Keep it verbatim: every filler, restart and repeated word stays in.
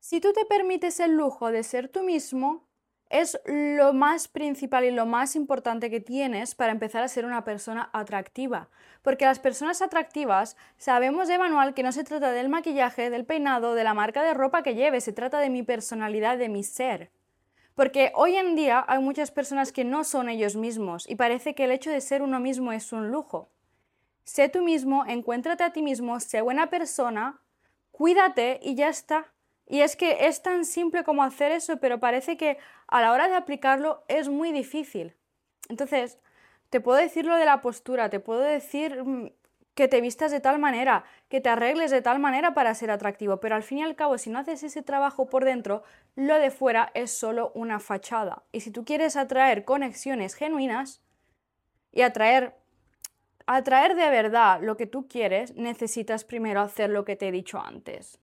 Si tú te permites el lujo de ser tú mismo, es lo más principal y lo más importante que tienes para empezar a ser una persona atractiva. Porque las personas atractivas sabemos de manual que no se trata del maquillaje, del peinado, de la marca de ropa que lleves, se trata de mi personalidad, de mi ser. Porque hoy en día hay muchas personas que no son ellos mismos y parece que el hecho de ser uno mismo es un lujo. Sé tú mismo, encuéntrate a ti mismo, sé buena persona, cuídate y ya está. Y es que es tan simple como hacer eso, pero parece que a la hora de aplicarlo es muy difícil. Entonces, te puedo decir lo de la postura, te puedo decir mm, que te vistas de tal manera, que te arregles de tal manera para ser atractivo, pero al fin y al cabo, si no haces ese trabajo por dentro, lo de fuera es solo una fachada. Y si tú quieres atraer conexiones genuinas y atraer atraer de verdad lo que tú quieres, necesitas primero hacer lo que te he dicho antes.